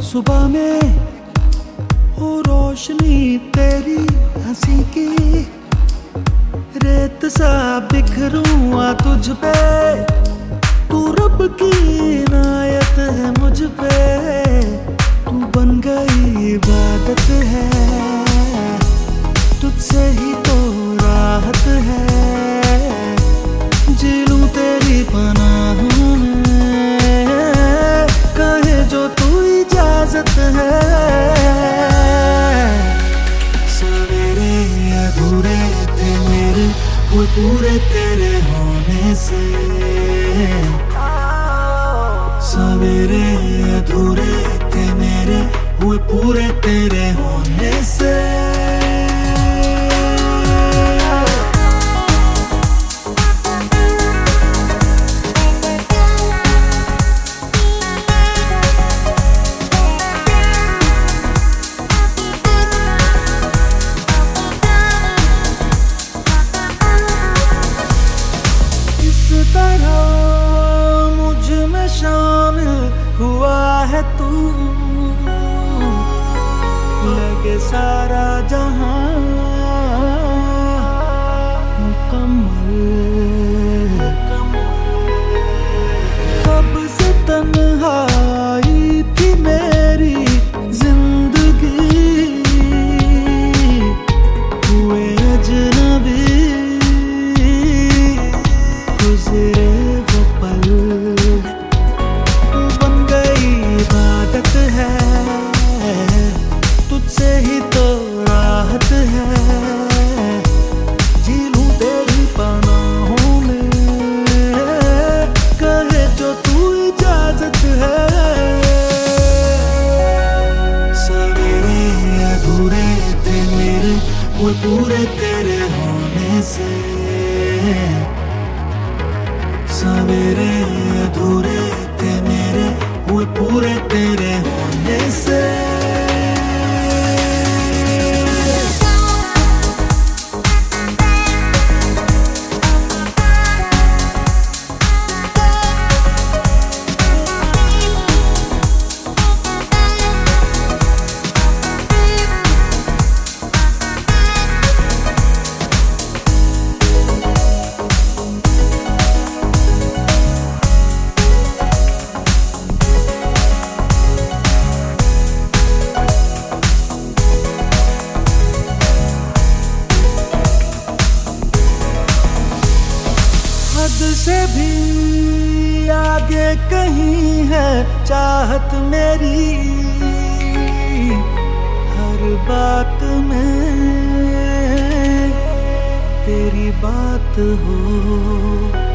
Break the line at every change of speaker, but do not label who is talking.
सुबह में हो रोशनी तेरी हंसी की, रेत सा बिखरूं आ तुझ पे, तू रब की इनायत है मुझ पे, तू बन गई इबादत है, तुझसे ही तो राहत है, जी लूं तेरी पनाहों में, कहे जो तू इजाजत है। सवेरे अधूरे थे मेरे, वो पूरे तेरे होने से, सवेरे अधूरे थे मेरे, वो पूरे तेरे होने से। मुझ में शामिल हुआ है तू, लगे सारा जहां मुकम्मल, कब से तन्हाई थी मेरी जिंदगी, हुए अजनबी गुजरे वो पल, तू बन गई इबादत है, तुझसे ही तो राहत है, जी लूं तेरी पनाहों में, कहे जो तू इजाजत है। सवेरे अधूरे थे मेरे, वो पूरे तेरे होने से, सवेरे अधूरे थे मेरे, वो पूरे तेरे होने से। हद से भी आगे कहीं है चाहत मेरी, हर बात में तेरी बात हो।